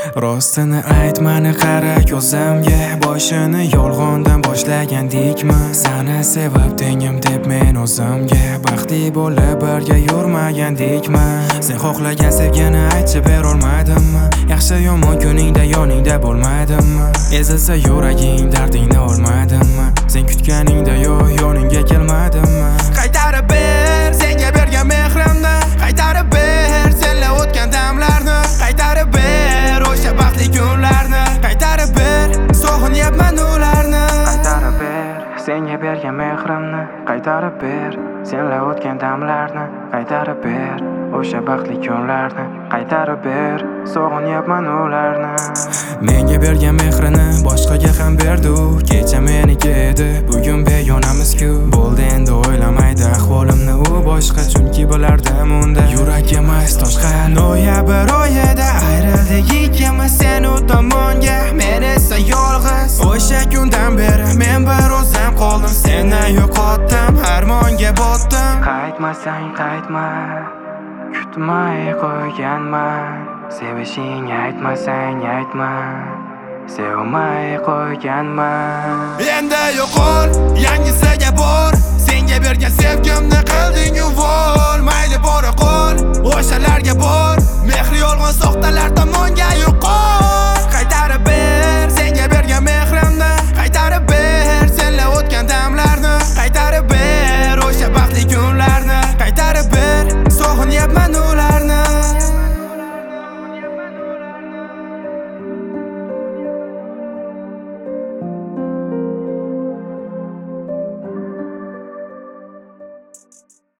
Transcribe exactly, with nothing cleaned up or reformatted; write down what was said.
Rostini ayt, mani qara ko'zimga, boshini yolg'ondan boshlagandikmi? Seni sevib tengim deb men o'zimga, baxtli bo'lib birga yurmagandikmi? Sen xohlagan sevgini aytib berolmadimmi? Yaxshi yomon kuningda yoningda bo'lmadimmi? Ezilsa yuraging, dardingni olmadimmi? Sen kutganingda yo'q, yoningga kelmadimmi? Qaytarib ber senga bergan mehrimni, qaytarib ber senla o'tgan damlarni, qaytarib ber o'sha baxtli kunlarni, qaytarib ber sog'inyapman ularni. Qaytarib ber senga bergan mehrimni, qaytarib ber senla o'tgan damlarni, qaytarib ber o'sha baxtli kunlarni, qaytarib ber sog'inyapman ularni. Menga bergan mehrini boshqaga ham berdi, kecha meniki edi, bugun begona-ku. Bo'ldi endi o'ylamaydi ahvolimni u boshqa, chunki bilardim unda yurak emas toshqa. Noyabr oyida ayrildik ikkimiz sen u tomonga, men esa yolg'iz. O'sha kundan beri men bir o'zim qoldim, seni yo'qotdim, armonga botdim. Qaytmasang qaytma, kutmay qo'yganman, sevishing aytmasang aytma, sevmay qo'yganman. Endi yo'qol, yangisiga bor, senga bergan sevgimni qilding uvol. Mayli bora qol, o'shalarga bor, mehri yolg'on soxtalar tomonga yo'qol.